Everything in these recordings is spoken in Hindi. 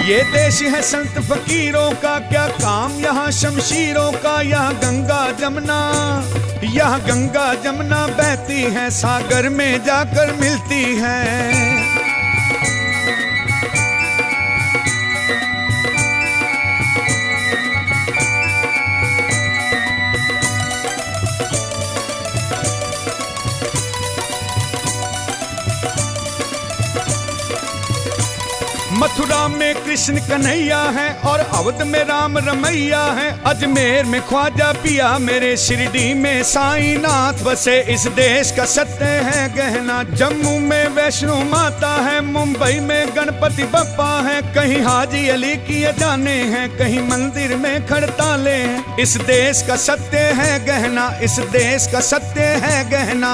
ये देश है संत फकीरों का, क्या काम यहाँ शमशीरों का। यहाँ गंगा जमुना, यहाँ गंगा जमुना बहती है, सागर में जाकर मिलती है। मथुरा में कृष्ण कन्हैया है और अवध में राम रमैया है। अजमेर में ख्वाजा पिया मेरे, शिरडी में साईनाथ बसे। इस देश का सत्य है गहना, जम्मू में वैष्णो माता है। मुंबई में गणपति बप्पा है, कहीं हाजी अली की अजाने हैं, कहीं मंदिर में खड़ताले हैं। इस देश का सत्य है गहना, इस देश का सत्य है गहना।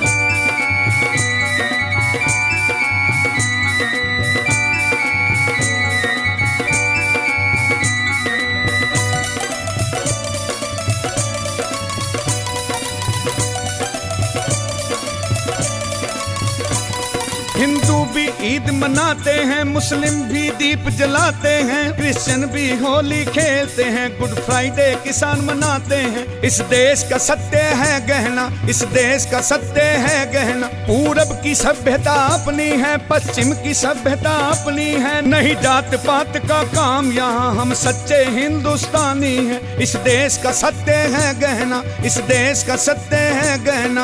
हिंदू भी ईद मनाते हैं, मुस्लिम भी दीप जलाते हैं, क्रिश्चियन भी होली खेलते हैं, गुड फ्राइडे किसान मनाते हैं। इस देश का सत्य है गहना, इस देश का सत्य है गहना। पूरब की सभ्यता अपनी है, पश्चिम की सभ्यता अपनी है। नहीं जात पात का काम यहाँ, हम सच्चे हिंदुस्तानी हैं। इस देश का सत्य है गहना, इस देश का सत्य है गहना।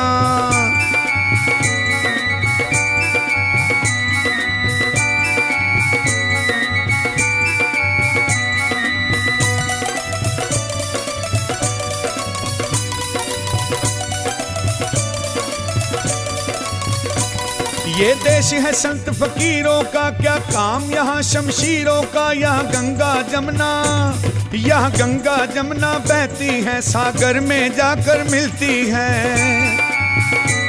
ये देश है संत फकीरों का, क्या काम यहाँ शमशीरों का। यहाँ गंगा जमुना, यहाँ गंगा जमुना बहती है, सागर में जाकर मिलती है।